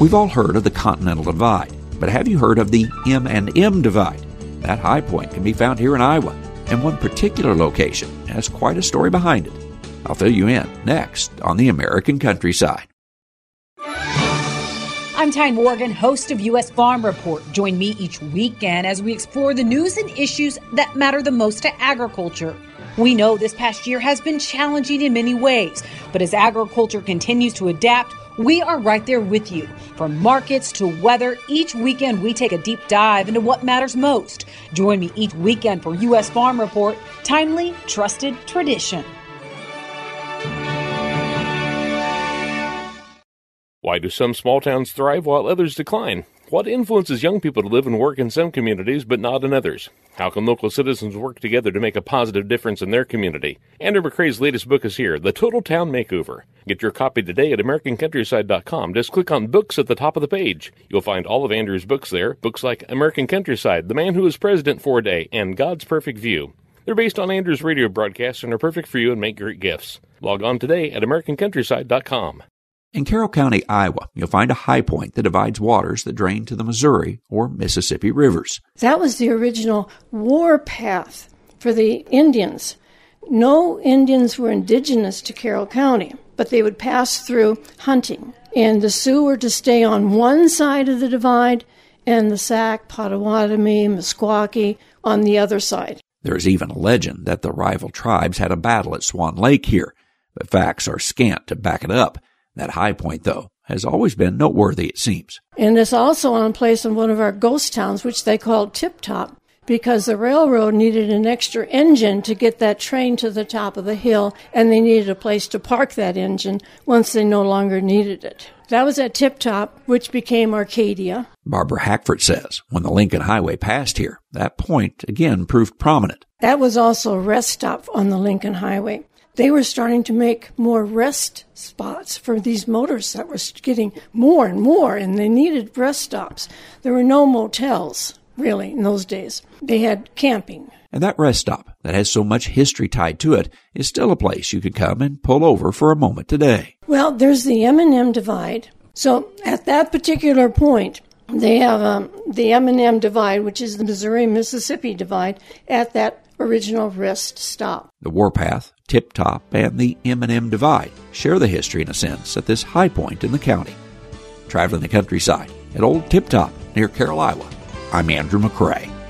We've all heard of the Continental Divide, but have you heard of the M&M Divide? That high point can be found here in Iowa, and one particular location has quite a story behind it. I'll fill you in next on the American Countryside. I'm Tyne Morgan, host of U.S. Farm Report. Join me each weekend as we explore the news and issues that matter the most to agriculture. We know this past year has been challenging in many ways, but as agriculture continues to adapt, we are right there with you. From markets to weather, each weekend we take a deep dive into what matters most. Join me each weekend for U.S. Farm Report, timely, trusted tradition. Why do some small towns thrive while others decline? What influences young people to live and work in some communities but not in others? How can local citizens work together to make a positive difference in their community? Andrew McCrae's latest book is here, The Total Town Makeover. Get your copy today at AmericanCountryside.com. Just click on Books at the top of the page. You'll find all of Andrew's books there, books like American Countryside, The Man Who Was President for a Day, and God's Perfect View. They're based on Andrew's radio broadcasts and are perfect for you and make great gifts. Log on today at AmericanCountryside.com. In Carroll County, Iowa, you'll find a high point that divides waters that drain to the Missouri or Mississippi rivers. That was the original war path for the Indians. No Indians were indigenous to Carroll County, but they would pass through hunting. And the Sioux were to stay on one side of the divide, and the Sac, Potawatomi, Meskwaki on the other side. There's even a legend that the rival tribes had a battle at Swan Lake here, but facts are scant to back it up. That high point, though, has always been noteworthy, it seems. And it's also on place in one of our ghost towns, which they called Tip Top, because the railroad needed an extra engine to get that train to the top of the hill, and they needed a place to park that engine once they no longer needed it. That was at Tip Top, which became Arcadia. Barbara Hackford says when the Lincoln Highway passed here, that point again proved prominent. That was also a rest stop on the Lincoln Highway. They were starting to make more rest spots for these motors that were getting more and more, and they needed rest stops. There were no motels, really, in those days. They had camping. And that rest stop that has so much history tied to it is still a place you could come and pull over for a moment today. Well, there's the M&M Divide. So at that particular point, they have the M&M Divide, which is the Missouri-Mississippi Divide, at that original rest stop. The Warpath, Tip Top, and the M&M Divide share the history, in a sense, at this high point in the county. Traveling the countryside at Old Tip Top near Carroll, Iowa, I'm Andrew McCrae.